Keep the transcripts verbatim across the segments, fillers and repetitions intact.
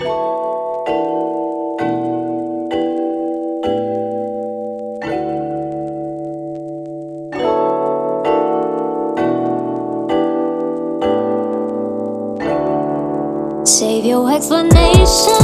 Save your explanation.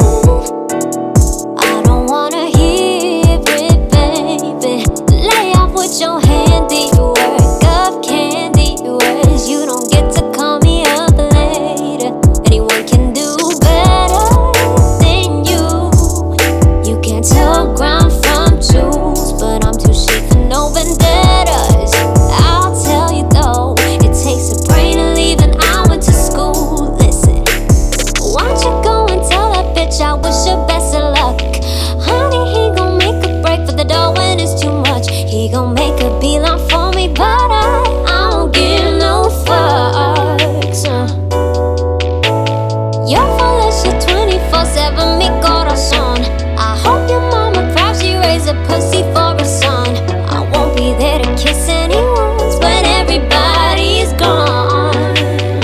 I don't wanna hear it, baby. Lay off with your handy work of candy words. You don't get to call me up later. Anyone can do better than you. You can't tell ground from tools, but I'm too shit for no vendettas. I'll tell you though, it takes a brain to leave, and I went to school. Listen, why don't you go and tell that bitch I wish her best of luck? Honey, he gon' make a break for the door when it's too much. He gon' make a beeline for me, but I, I don't give no fucks. uh. You're full of shit twenty-four seven, mi corazón. I hope your mama proud she raised a pussy for a son. I won't be there to kiss anyone when everybody's gone,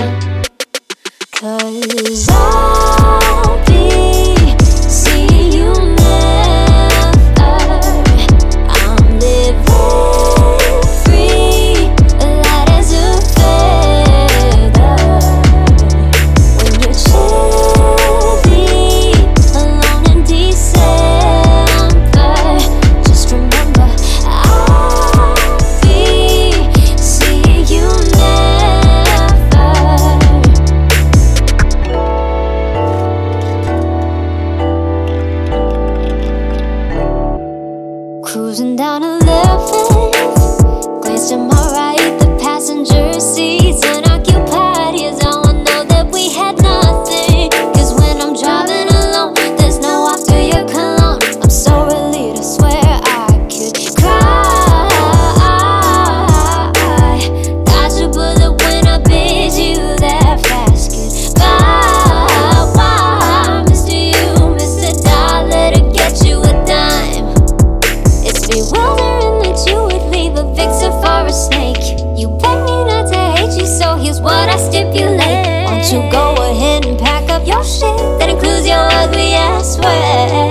'cause I'll be seeing you never. I'm living free, light as a feather. When you're chilly, alone in December, just remember I'll be seeing you never. Cruising down eleventh, glance to my right, the passenger seat's unoccupied. Here's how I know that we had nothing, 'cause when I'm driving alone, there's no after your cologne. I'm so relieved, I swear I could cry. Dodged a bullet when I bid you that fast goodbye. Why, Mister You, Mister Dollar, to get you a dime? It's bewildering that you would leave a vixen for a snake. You begged me not to hate you, so here's what I stipulate. Why don't you go ahead and pack up your shit? That includes your ugly ass sweat.